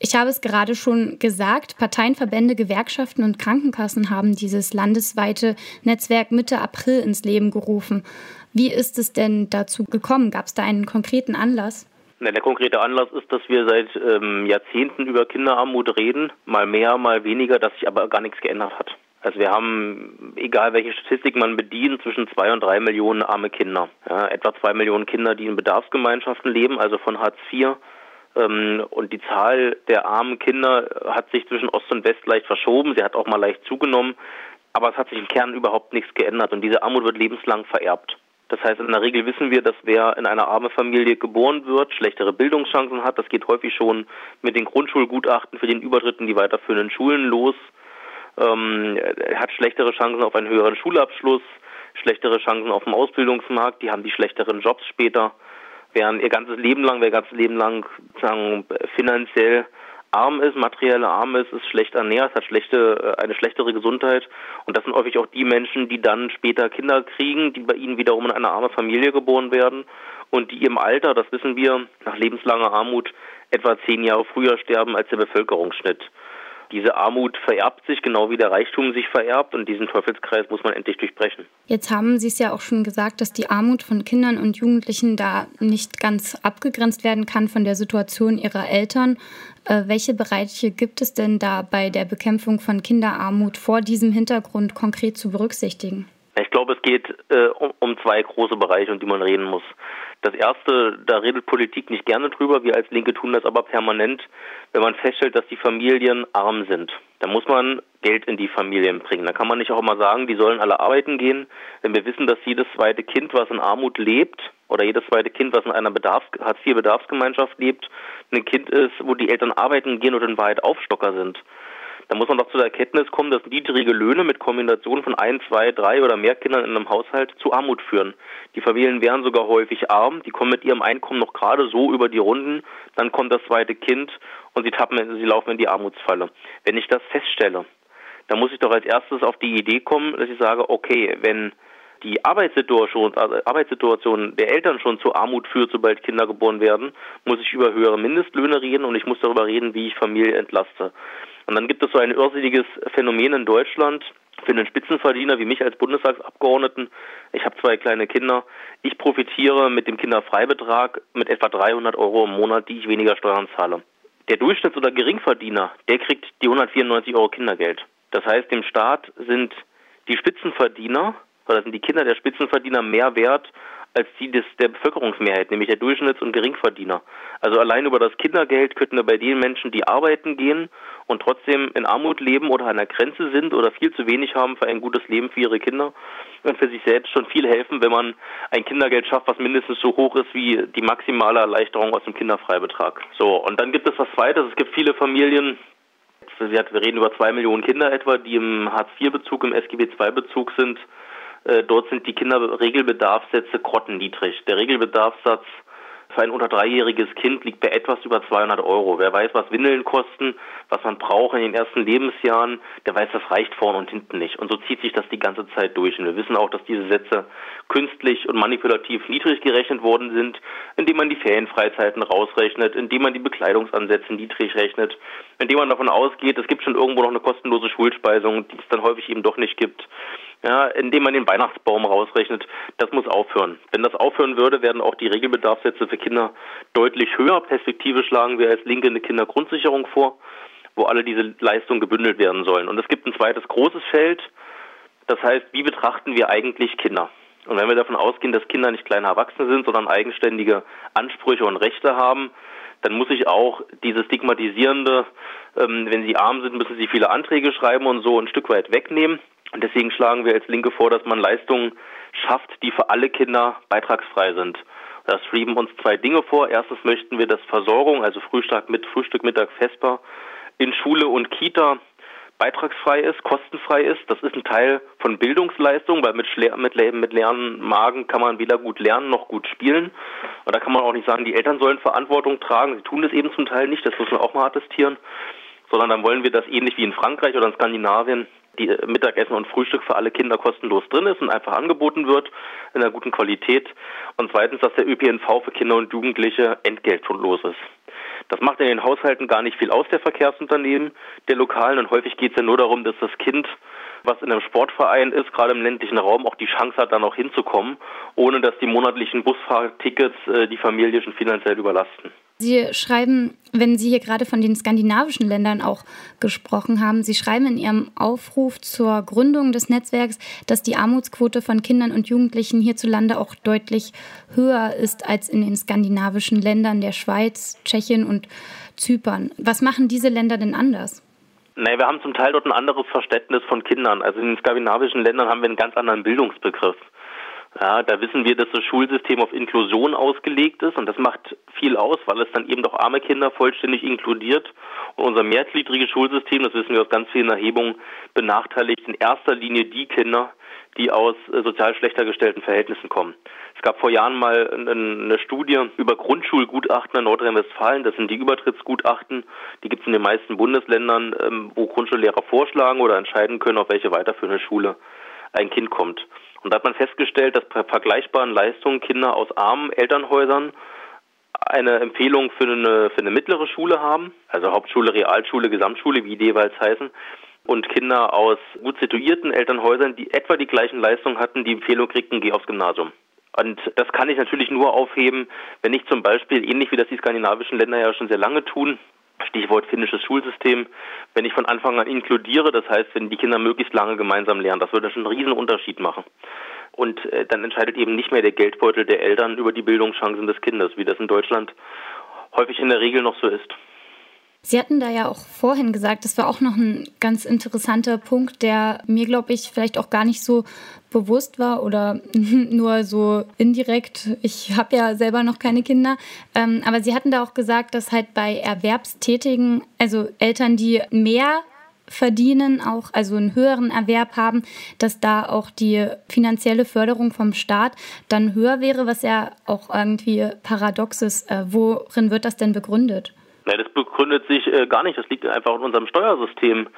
Ich habe es gerade schon gesagt, Parteien, Verbände, Gewerkschaften und Krankenkassen haben dieses landesweite Netzwerk Mitte April ins Leben gerufen. Wie ist es denn dazu gekommen? Gab es da einen konkreten Anlass? Der konkrete Anlass ist, dass wir seit Jahrzehnten über Kinderarmut reden, mal mehr, mal weniger, dass sich aber gar nichts geändert hat. Also wir haben, egal welche Statistik man bedient, zwischen 2 und 3 Millionen arme Kinder. Ja, etwa 2 Millionen Kinder, die in Bedarfsgemeinschaften leben, also von Hartz IV. Und die Zahl der armen Kinder hat sich zwischen Ost und West leicht verschoben. Sie hat auch mal leicht zugenommen. Aber es hat sich im Kern überhaupt nichts geändert. Und diese Armut wird lebenslang vererbt. Das heißt, in der Regel wissen wir, dass wer in einer armen Familie geboren wird, schlechtere Bildungschancen hat. Das geht häufig schon mit den Grundschulgutachten für den Übertritt in die weiterführenden Schulen los. Hat schlechtere Chancen auf einen höheren Schulabschluss, schlechtere Chancen auf dem Ausbildungsmarkt. Die haben die schlechteren Jobs später. Wer ihr ganzes Leben lang sagen, finanziell arm ist, materiell arm ist schlecht ernährt, hat eine schlechtere Gesundheit. Und das sind häufig auch die Menschen, die dann später Kinder kriegen, die bei ihnen wiederum in eine arme Familie geboren werden und die im Alter, das wissen wir, nach lebenslanger Armut etwa 10 Jahre früher sterben als der Bevölkerungsschnitt. Diese Armut vererbt sich, genau wie der Reichtum sich vererbt, und diesen Teufelskreis muss man endlich durchbrechen. Jetzt haben Sie es ja auch schon gesagt, dass die Armut von Kindern und Jugendlichen da nicht ganz abgegrenzt werden kann von der Situation ihrer Eltern. Welche Bereiche gibt es denn da bei der Bekämpfung von Kinderarmut vor diesem Hintergrund konkret zu berücksichtigen? Ich glaube, es geht um 2 große Bereiche, um die man reden muss. Das erste, da redet Politik nicht gerne drüber, wir als Linke tun das aber permanent, wenn man feststellt, dass die Familien arm sind. Da muss man Geld in die Familien bringen. Da kann man nicht auch immer sagen, die sollen alle arbeiten gehen, wenn wir wissen, dass jedes zweite Kind, was in Armut lebt, oder jedes zweite Kind, was in einer Hartz-IV-Bedarfsgemeinschaft lebt, ein Kind ist, wo die Eltern arbeiten gehen und in Wahrheit Aufstocker sind. Da muss man doch zu der Erkenntnis kommen, dass niedrige Löhne mit Kombination von 1, 2, 3 oder mehr Kindern in einem Haushalt zu Armut führen. Die Familien wären sogar häufig arm, die kommen mit ihrem Einkommen noch gerade so über die Runden, dann kommt das zweite Kind und sie laufen in die Armutsfalle. Wenn ich das feststelle, dann muss ich doch als erstes auf die Idee kommen, dass ich sage, okay, wenn die Arbeitssituation der Eltern schon zu Armut führt, sobald Kinder geboren werden, muss ich über höhere Mindestlöhne reden und ich muss darüber reden, wie ich Familie entlaste. Und dann gibt es so ein irrsinniges Phänomen in Deutschland für einen Spitzenverdiener wie mich als Bundestagsabgeordneten. Ich habe 2 kleine Kinder. Ich profitiere mit dem Kinderfreibetrag mit etwa 300 € im Monat, die ich weniger Steuern zahle. Der Durchschnitts- oder Geringverdiener, der kriegt die 194 € Kindergeld. Das heißt, dem Staat sind die Spitzenverdiener, oder sind die Kinder der Spitzenverdiener mehr wert als die der Bevölkerungsmehrheit, nämlich der Durchschnitts- und Geringverdiener. Also allein über das Kindergeld könnten wir bei den Menschen, die arbeiten gehen und trotzdem in Armut leben oder an der Grenze sind oder viel zu wenig haben für ein gutes Leben für ihre Kinder und für sich selbst schon viel helfen, wenn man ein Kindergeld schafft, was mindestens so hoch ist wie die maximale Erleichterung aus dem Kinderfreibetrag. So, und dann gibt es was Zweites. Es gibt viele Familien, wir reden über 2 Millionen Kinder etwa, die im Hartz-IV-Bezug, im SGB-II-Bezug sind. Dort sind die Kinderregelbedarfssätze grottenniedrig. Der Regelbedarfssatz für ein unter 3-jähriges Kind liegt bei etwas über 200 €. Wer weiß, was Windeln kosten, was man braucht in den ersten Lebensjahren, der weiß, das reicht vorne und hinten nicht. Und so zieht sich das die ganze Zeit durch. Und wir wissen auch, dass diese Sätze künstlich und manipulativ niedrig gerechnet worden sind, indem man die Ferienfreizeiten rausrechnet, indem man die Bekleidungsansätze niedrig rechnet, indem man davon ausgeht, es gibt schon irgendwo noch eine kostenlose Schulspeisung, die es dann häufig eben doch nicht gibt. Ja, indem man den Weihnachtsbaum rausrechnet. Das muss aufhören. Wenn das aufhören würde, werden auch die Regelbedarfssätze für Kinder deutlich höher. Perspektivisch schlagen wir als Linke eine Kindergrundsicherung vor, wo alle diese Leistungen gebündelt werden sollen. Und es gibt ein zweites großes Feld, das heißt, wie betrachten wir eigentlich Kinder? Und wenn wir davon ausgehen, dass Kinder nicht kleine Erwachsene sind, sondern eigenständige Ansprüche und Rechte haben, dann muss ich auch dieses Stigmatisierende, wenn sie arm sind, müssen sie viele Anträge schreiben und so ein Stück weit wegnehmen. Und deswegen schlagen wir als Linke vor, dass man Leistungen schafft, die für alle Kinder beitragsfrei sind. Da schrieben uns 2 Dinge vor. Erstens möchten wir, dass Versorgung, also Frühstück, Mittag, Vesper, in Schule und Kita beitragsfrei ist, kostenfrei ist. Das ist ein Teil von Bildungsleistung, weil mit leeren Magen kann man weder gut lernen noch gut spielen. Und da kann man auch nicht sagen, die Eltern sollen Verantwortung tragen. Sie tun das eben zum Teil nicht, das muss man auch mal attestieren. Sondern dann wollen wir, dass ähnlich wie in Frankreich oder in Skandinavien die Mittagessen und Frühstück für alle Kinder kostenlos drin ist und einfach angeboten wird in einer guten Qualität. Und zweitens, dass der ÖPNV für Kinder und Jugendliche entgeltlos ist. Das macht in den Haushalten gar nicht viel aus, der Verkehrsunternehmen der Lokalen. Und häufig geht es ja nur darum, dass das Kind, was in einem Sportverein ist, gerade im ländlichen Raum, auch die Chance hat, da noch hinzukommen, ohne dass die monatlichen Busfahrtickets die Familie schon finanziell überlasten. Sie schreiben, wenn Sie hier gerade von den skandinavischen Ländern auch gesprochen haben, Sie schreiben in Ihrem Aufruf zur Gründung des Netzwerks, dass die Armutsquote von Kindern und Jugendlichen hierzulande auch deutlich höher ist als in den skandinavischen Ländern der Schweiz, Tschechien und Zypern. Was machen diese Länder denn anders? Naja, wir haben zum Teil dort ein anderes Verständnis von Kindern. Also in den skandinavischen Ländern haben wir einen ganz anderen Bildungsbegriff. Ja, da wissen wir, dass das Schulsystem auf Inklusion ausgelegt ist und das macht viel aus, weil es dann eben doch arme Kinder vollständig inkludiert. Und unser mehrgliedriges Schulsystem, das wissen wir aus ganz vielen Erhebungen, benachteiligt in erster Linie die Kinder, die aus sozial schlechter gestellten Verhältnissen kommen. Es gab vor Jahren mal eine Studie über Grundschulgutachten in Nordrhein-Westfalen. Das sind die Übertrittsgutachten. Die gibt es in den meisten Bundesländern, wo Grundschullehrer vorschlagen oder entscheiden können, auf welche weiterführende Schule ein Kind kommt. Und da hat man festgestellt, dass bei vergleichbaren Leistungen Kinder aus armen Elternhäusern eine Empfehlung für eine mittlere Schule haben, also Hauptschule, Realschule, Gesamtschule, wie die jeweils heißen, und Kinder aus gut situierten Elternhäusern, die etwa die gleichen Leistungen hatten, die Empfehlung kriegten, geh aufs Gymnasium. Und das kann ich natürlich nur aufheben, wenn ich zum Beispiel, ähnlich wie das die skandinavischen Länder ja schon sehr lange tun, Stichwort finnisches Schulsystem, wenn ich von Anfang an inkludiere, das heißt, wenn die Kinder möglichst lange gemeinsam lernen, das würde schon einen riesen Unterschied machen. Und dann entscheidet eben nicht mehr der Geldbeutel der Eltern über die Bildungschancen des Kindes, wie das in Deutschland häufig in der Regel noch so ist. Sie hatten da ja auch vorhin gesagt, das war auch noch ein ganz interessanter Punkt, der mir, glaube ich, vielleicht auch gar nicht so bewusst war oder nur so indirekt. Ich habe ja selber noch keine Kinder. Aber Sie hatten da auch gesagt, dass halt bei Erwerbstätigen, also Eltern, die mehr verdienen, auch also einen höheren Erwerb haben, dass da auch die finanzielle Förderung vom Staat dann höher wäre, was ja auch irgendwie paradox ist. Worin wird das denn begründet? Nein, das begründet sich gar nicht. Das liegt einfach in unserem Steuersystem.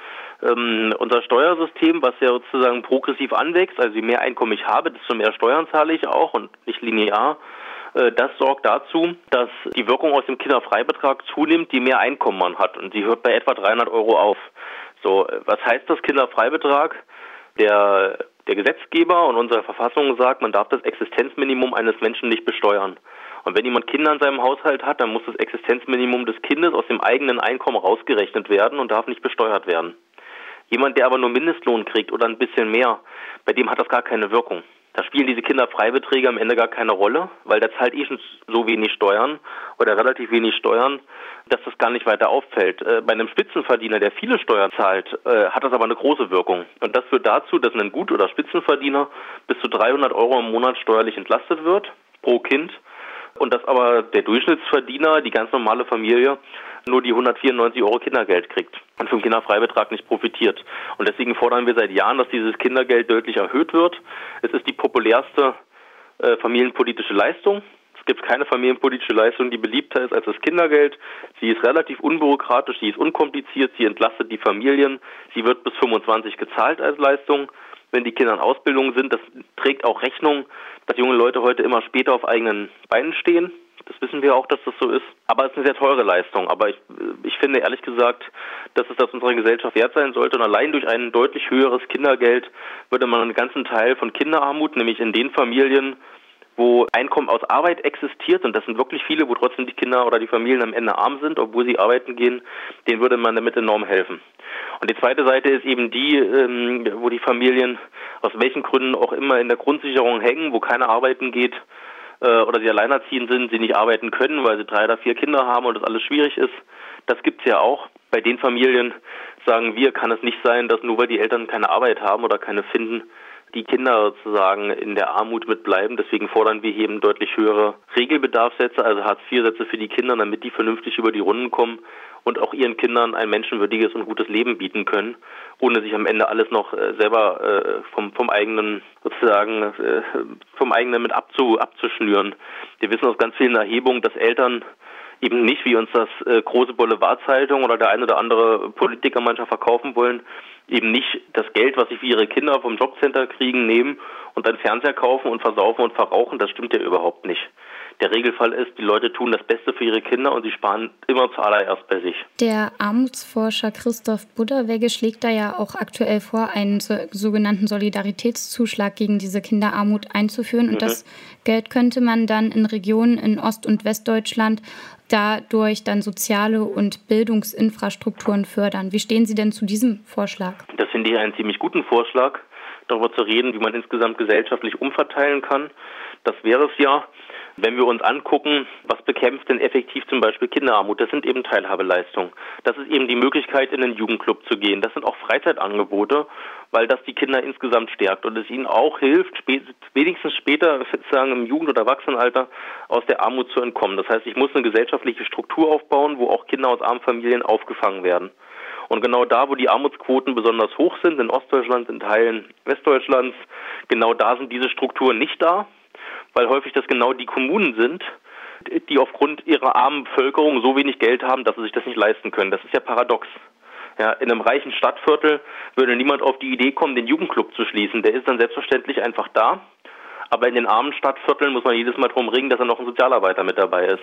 Unser Steuersystem, was ja sozusagen progressiv anwächst, also je mehr Einkommen ich habe, desto mehr Steuern zahle ich auch und nicht linear. Das sorgt dazu, dass die Wirkung aus dem Kinderfreibetrag zunimmt, je mehr Einkommen man hat. Und sie hört bei etwa 300 € auf. So, was heißt das Kinderfreibetrag? Der Gesetzgeber und unsere Verfassung sagt, man darf das Existenzminimum eines Menschen nicht besteuern. Und wenn jemand Kinder in seinem Haushalt hat, dann muss das Existenzminimum des Kindes aus dem eigenen Einkommen rausgerechnet werden und darf nicht besteuert werden. Jemand, der aber nur Mindestlohn kriegt oder ein bisschen mehr, bei dem hat das gar keine Wirkung. Da spielen diese Kinderfreibeträge am Ende gar keine Rolle, weil der zahlt schon so wenig Steuern oder relativ wenig Steuern, dass das gar nicht weiter auffällt. Bei einem Spitzenverdiener, der viele Steuern zahlt, hat das aber eine große Wirkung. Und das führt dazu, dass ein Gut- oder Spitzenverdiener bis zu 300 € im Monat steuerlich entlastet wird pro Kind. Und dass aber der Durchschnittsverdiener, die ganz normale Familie, nur die 194 € Kindergeld kriegt und vom Kinderfreibetrag nicht profitiert. Und deswegen fordern wir seit Jahren, dass dieses Kindergeld deutlich erhöht wird. Es ist die populärste familienpolitische Leistung. Es gibt keine familienpolitische Leistung, die beliebter ist als das Kindergeld. Sie ist relativ unbürokratisch, sie ist unkompliziert, sie entlastet die Familien. Sie wird bis 25 gezahlt als Leistung, wenn die Kinder in Ausbildung sind. Das trägt auch Rechnung, dass junge Leute heute immer später auf eigenen Beinen stehen. Das wissen wir auch, dass das so ist. Aber es ist eine sehr teure Leistung. Aber ich finde ehrlich gesagt, dass es das unserer Gesellschaft wert sein sollte. Und allein durch ein deutlich höheres Kindergeld würde man einen ganzen Teil von Kinderarmut, nämlich in den Familien, wo Einkommen aus Arbeit existiert, und das sind wirklich viele, wo trotzdem die Kinder oder die Familien am Ende arm sind, obwohl sie arbeiten gehen, denen würde man damit enorm helfen. Und die zweite Seite ist eben die, wo die Familien aus welchen Gründen auch immer in der Grundsicherung hängen, wo keiner arbeiten geht oder sie alleinerziehend sind, sie nicht arbeiten können, weil sie 3 oder 4 Kinder haben und das alles schwierig ist. Das gibt's ja auch. Bei den Familien sagen wir, kann es nicht sein, dass nur weil die Eltern keine Arbeit haben oder keine finden, die Kinder sozusagen in der Armut mitbleiben. Deswegen fordern wir eben deutlich höhere Regelbedarfssätze, also Hartz-IV-Sätze für die Kinder, damit die vernünftig über die Runden kommen und auch ihren Kindern ein menschenwürdiges und gutes Leben bieten können, ohne sich am Ende alles noch selber vom eigenen sozusagen vom eigenen mit abzuschnüren. Wir wissen aus ganz vielen Erhebungen, dass Eltern eben nicht, wie uns das große Boulevardzeitung oder der eine oder andere Politiker manchmal verkaufen wollen, eben nicht das Geld, was sie für ihre Kinder vom Jobcenter kriegen, nehmen und dann Fernseher kaufen und versaufen und verrauchen. Das stimmt ja überhaupt nicht. Der Regelfall ist, die Leute tun das Beste für ihre Kinder und sie sparen immer zuallererst bei sich. Der Armutsforscher Christoph Budderwegge schlägt da ja auch aktuell vor, einen sogenannten Solidaritätszuschlag gegen diese Kinderarmut einzuführen. Und das Geld könnte man dann in Regionen in Ost- und Westdeutschland dadurch dann soziale und Bildungsinfrastrukturen fördern. Wie stehen Sie denn zu diesem Vorschlag? Das finde ich einen ziemlich guten Vorschlag, darüber zu reden, wie man insgesamt gesellschaftlich umverteilen kann. Das wäre es ja. Wenn wir uns angucken, was bekämpft denn effektiv zum Beispiel Kinderarmut, das sind eben Teilhabeleistungen. Das ist eben die Möglichkeit, in einen Jugendclub zu gehen. Das sind auch Freizeitangebote, weil das die Kinder insgesamt stärkt und es ihnen auch hilft, wenigstens später, sozusagen im Jugend- oder Erwachsenenalter, aus der Armut zu entkommen. Das heißt, ich muss eine gesellschaftliche Struktur aufbauen, wo auch Kinder aus armen Familien aufgefangen werden. Und genau da, wo die Armutsquoten besonders hoch sind, in Ostdeutschland, in Teilen Westdeutschlands, genau da sind diese Strukturen nicht da, weil häufig das genau die Kommunen sind, die aufgrund ihrer armen Bevölkerung so wenig Geld haben, dass sie sich das nicht leisten können. Das ist ja paradox. Ja, in einem reichen Stadtviertel würde niemand auf die Idee kommen, den Jugendclub zu schließen. Der ist dann selbstverständlich einfach da. Aber in den armen Stadtvierteln muss man jedes Mal drum ringen, dass da noch ein Sozialarbeiter mit dabei ist.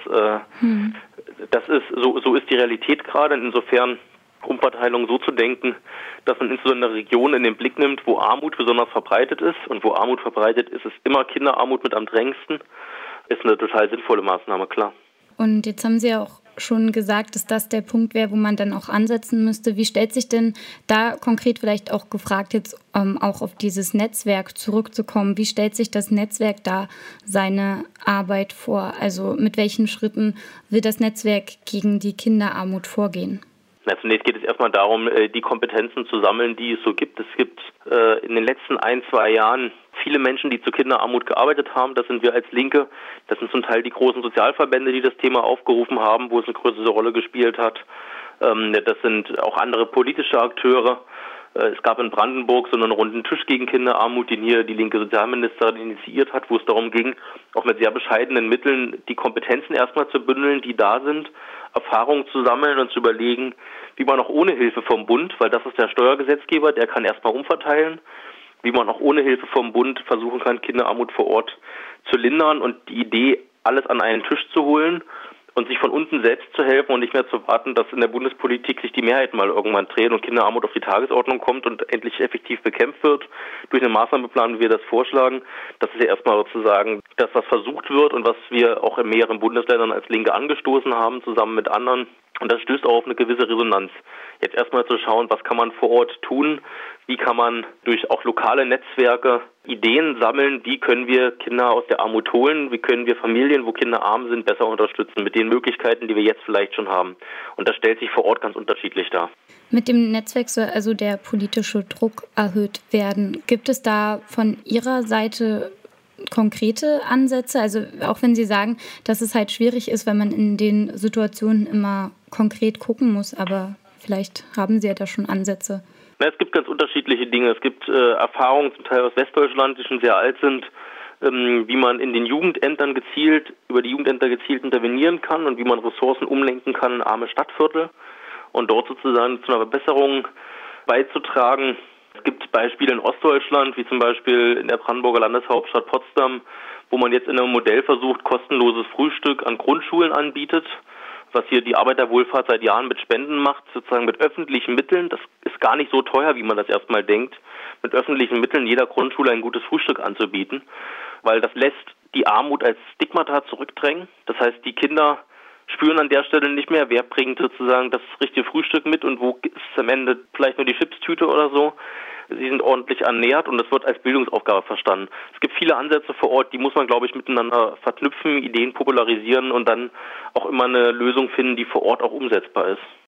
Das ist so ist die Realität gerade. Insofern Umverteilung so zu denken, dass man insbesondere Regionen in den Blick nimmt, wo Armut besonders verbreitet ist. Und wo Armut verbreitet ist, ist immer Kinderarmut mit am drängendsten. Ist eine total sinnvolle Maßnahme, klar. Und jetzt haben Sie ja auch schon gesagt, dass das der Punkt wäre, wo man dann auch ansetzen müsste. Wie stellt sich denn da konkret vielleicht auch gefragt, jetzt auch auf dieses Netzwerk zurückzukommen, wie stellt sich das Netzwerk da seine Arbeit vor? Also mit welchen Schritten will das Netzwerk gegen die Kinderarmut vorgehen? Zunächst geht es erstmal darum, die Kompetenzen zu sammeln, die es so gibt. Es gibt in den letzten 1-2 Jahren viele Menschen, die zur Kinderarmut gearbeitet haben. Das sind wir als Linke. Das sind zum Teil die großen Sozialverbände, die das Thema aufgerufen haben, wo es eine größere Rolle gespielt hat. Das sind auch andere politische Akteure. Es gab in Brandenburg so einen runden Tisch gegen Kinderarmut, den hier die linke Sozialministerin initiiert hat, wo es darum ging, auch mit sehr bescheidenen Mitteln die Kompetenzen erstmal zu bündeln, die da sind, Erfahrungen zu sammeln und zu überlegen, wie man auch ohne Hilfe vom Bund, weil das ist der Steuergesetzgeber, der kann erstmal umverteilen, wie man auch ohne Hilfe vom Bund versuchen kann, Kinderarmut vor Ort zu lindern und die Idee, alles an einen Tisch zu holen und sich von unten selbst zu helfen und nicht mehr zu warten, dass in der Bundespolitik sich die Mehrheit mal irgendwann dreht und Kinderarmut auf die Tagesordnung kommt und endlich effektiv bekämpft wird durch einen Maßnahmenplan, wie wir das vorschlagen. Das ist ja erstmal sozusagen das, was versucht wird und was wir auch in mehreren Bundesländern als Linke angestoßen haben, zusammen mit anderen. Und das stößt auch auf eine gewisse Resonanz. Jetzt erstmal zu schauen, was kann man vor Ort tun, wie kann man durch auch lokale Netzwerke Ideen sammeln, wie können wir Kinder aus der Armut holen, wie können wir Familien, wo Kinder arm sind, besser unterstützen mit den Möglichkeiten, die wir jetzt vielleicht schon haben. Und das stellt sich vor Ort ganz unterschiedlich dar. Mit dem Netzwerk soll also der politische Druck erhöht werden. Gibt es da von Ihrer Seite konkrete Ansätze? Also auch wenn Sie sagen, dass es halt schwierig ist, wenn man in den Situationen immer konkret gucken muss, aber vielleicht haben Sie ja da schon Ansätze. Es gibt ganz unterschiedliche Dinge. Es gibt Erfahrungen zum Teil aus Westdeutschland, die schon sehr alt sind, wie man in den Jugendämtern über die Jugendämter gezielt intervenieren kann und wie man Ressourcen umlenken kann in arme Stadtviertel und dort sozusagen zu einer Verbesserung beizutragen. Es gibt Beispiele in Ostdeutschland, wie zum Beispiel in der Brandenburger Landeshauptstadt Potsdam, wo man jetzt in einem Modell versucht, kostenloses Frühstück an Grundschulen anbietet, was hier die Arbeiterwohlfahrt seit Jahren mit Spenden macht, sozusagen mit öffentlichen Mitteln. Das ist gar nicht so teuer, wie man das erstmal denkt, mit öffentlichen Mitteln jeder Grundschule ein gutes Frühstück anzubieten, weil das lässt die Armut als Stigmata zurückdrängen. Das heißt, die Kinder spüren an der Stelle nicht mehr, wer bringt sozusagen das richtige Frühstück mit und wo ist am Ende vielleicht nur die Chipstüte oder so. Sie sind ordentlich ernährt und das wird als Bildungsaufgabe verstanden. Es gibt viele Ansätze vor Ort, die muss man, glaube ich, miteinander verknüpfen, Ideen popularisieren und dann auch immer eine Lösung finden, die vor Ort auch umsetzbar ist.